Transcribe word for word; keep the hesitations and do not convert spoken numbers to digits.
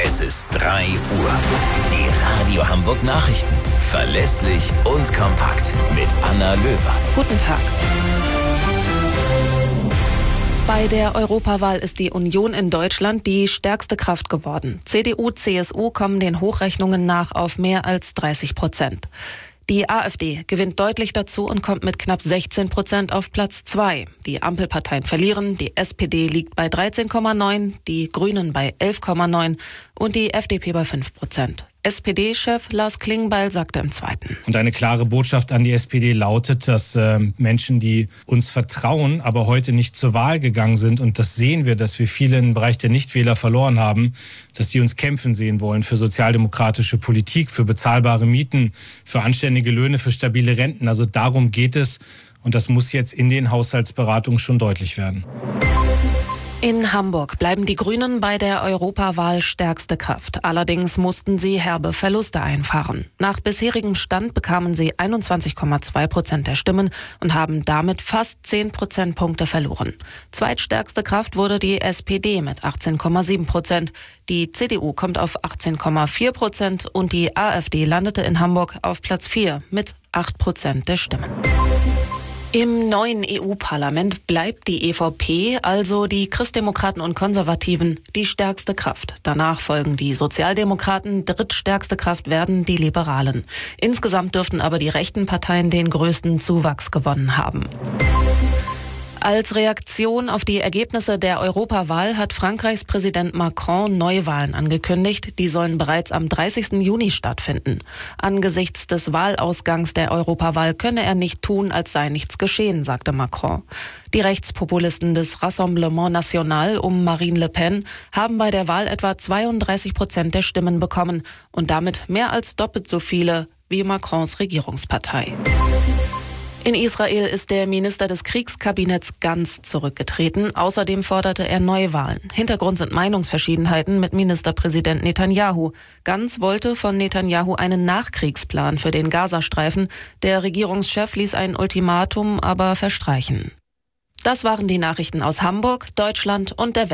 Es ist drei Uhr. Die Radio Hamburg Nachrichten. Verlässlich und kompakt. Mit Anna Löwer. Guten Tag. Bei der Europawahl ist die Union in Deutschland die stärkste Kraft geworden. C D U, C S U kommen den Hochrechnungen nach auf mehr als dreißig Prozent. Die AfD gewinnt deutlich dazu und kommt mit knapp sechzehn Prozent auf Platz zwei. Die Ampelparteien verlieren, die S P D liegt bei dreizehn Komma neun, die Grünen bei elf Komma neun und die F D P bei fünf Prozent. S P D-Chef Lars Klingbeil sagte im Zweiten. Und eine klare Botschaft an die S P D lautet, dass äh, Menschen, die uns vertrauen, aber heute nicht zur Wahl gegangen sind, und das sehen wir, dass wir viele im Bereich der Nichtwähler verloren haben, dass sie uns kämpfen sehen wollen für sozialdemokratische Politik, für bezahlbare Mieten, für anständige Löhne, für stabile Renten. Also darum geht es, und das muss jetzt in den Haushaltsberatungen schon deutlich werden. In Hamburg bleiben die Grünen bei der Europawahl stärkste Kraft. Allerdings mussten sie herbe Verluste einfahren. Nach bisherigem Stand bekamen sie einundzwanzig Komma zwei Prozent der Stimmen und haben damit fast zehn Prozentpunkte verloren. Zweitstärkste Kraft wurde die S P D mit achtzehn Komma sieben Prozent. Die C D U kommt auf achtzehn Komma vier Prozent und die AfD landete in Hamburg auf Platz vier mit acht Prozent der Stimmen. Im neuen E U-Parlament bleibt die E V P, also die Christdemokraten und Konservativen, die stärkste Kraft. Danach folgen die Sozialdemokraten, drittstärkste Kraft werden die Liberalen. Insgesamt dürften aber die rechten Parteien den größten Zuwachs gewonnen haben. Als Reaktion auf die Ergebnisse der Europawahl hat Frankreichs Präsident Macron Neuwahlen angekündigt. Die sollen bereits am dreißigsten Juni stattfinden. Angesichts des Wahlausgangs der Europawahl könne er nicht tun, als sei nichts geschehen, sagte Macron. Die Rechtspopulisten des Rassemblement National um Marine Le Pen haben bei der Wahl etwa zweiunddreißig Prozent der Stimmen bekommen und damit mehr als doppelt so viele wie Macrons Regierungspartei. In Israel ist der Minister des Kriegskabinetts Gantz zurückgetreten. Außerdem forderte er Neuwahlen. Hintergrund sind Meinungsverschiedenheiten mit Ministerpräsident Netanyahu. Gantz wollte von Netanyahu einen Nachkriegsplan für den Gazastreifen. Der Regierungschef ließ ein Ultimatum aber verstreichen. Das waren die Nachrichten aus Hamburg, Deutschland und der Welt.